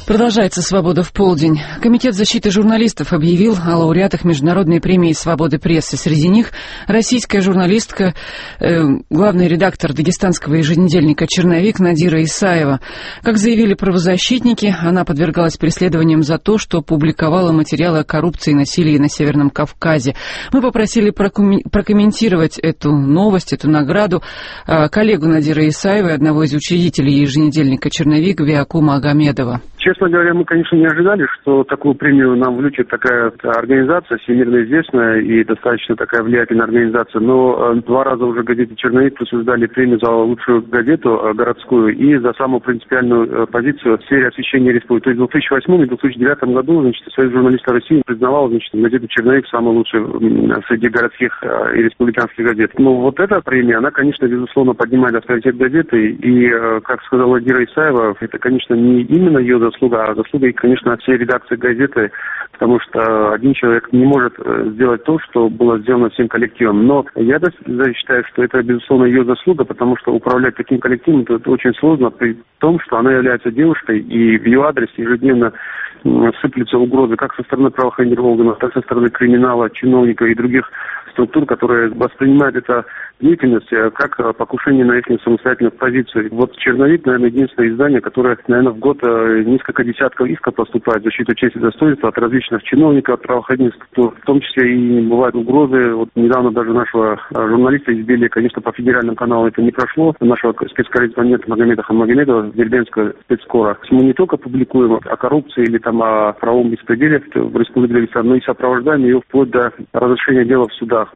Продолжается «Свобода в полдень». Комитет защиты журналистов объявил о лауреатах Международной премии свободы прессы. Среди них российская журналистка, главный редактор дагестанского еженедельника «Черновик» Надира Исаева. Как заявили правозащитники, она подвергалась преследованиям за то, что публиковала материалы о коррупции и насилии на Северном Кавказе. Мы попросили прокомментировать эту новость, эту награду коллегу Надиры Исаевой, одного из учредителей еженедельника «Черновик» Биаку Магомедова. Честно говоря, мы, конечно, не ожидали, что такую премию нам влючит такая организация, всемирно известная и достаточно такая влиятельная организация. Но 2 раза уже газете «Черновик» присуждали премию за лучшую газету городскую и за самую принципиальную позицию в сфере освещения республики. То есть в 2008 и 2009 году, Союз журналистов России признавал, газету «Черновик» самой лучшей среди городских и республиканских газет. Но вот эта премия, она, конечно, безусловно, поднимает авторитет газеты. И, как сказала Надира Исаева, это, конечно, не именно ее заслуга, а заслуга, конечно, всей редакции газеты, потому что один человек не может сделать то, что было сделано всем коллективом. Но я считаю, что это, безусловно, ее заслуга, потому что управлять таким коллективом это очень сложно, при том, что она является девушкой, и в ее адрес ежедневно сыплются угрозы как со стороны правоохранительных органов, так и со стороны криминала, чиновников и других структур, которые воспринимают это деятельность как покушение на их самостоятельную позицию. Вот «Черновик», наверное, единственное издание, которое, наверное, в год несколько десятков исков поступает в защиту чести и достоинства от различных чиновников, от правоохранительных структур, в том числе и бывают угрозы. Вот недавно даже нашего журналиста избили, конечно, по федеральному каналу это не прошло, нашего спецкорреспондента Магомеда Хамагомедова, Дербенского спецкора. Мы не только публикуем о коррупции или там о правовом беспределе в Республике Дагестан, но и сопровождаем ее вплоть до разрешения дела в судах.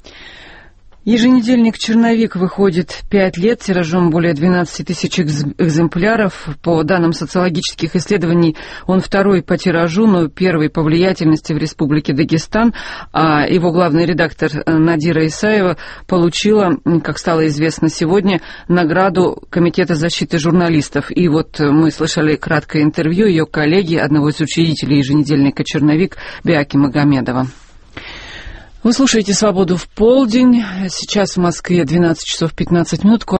Еженедельник «Черновик» выходит 5 лет, тиражом более 12 тысяч экземпляров. По данным социологических исследований, он второй по тиражу, но первый по влиятельности в Республике Дагестан. А его главный редактор Надира Исаева получила, как стало известно сегодня, награду Комитета защиты журналистов. И вот мы слышали краткое интервью ее коллеги, одного из учредителей еженедельника «Черновик» Биаки Магомедова. Вы слушаете «Свободу в полдень». Сейчас в Москве 12 часов 15 минут.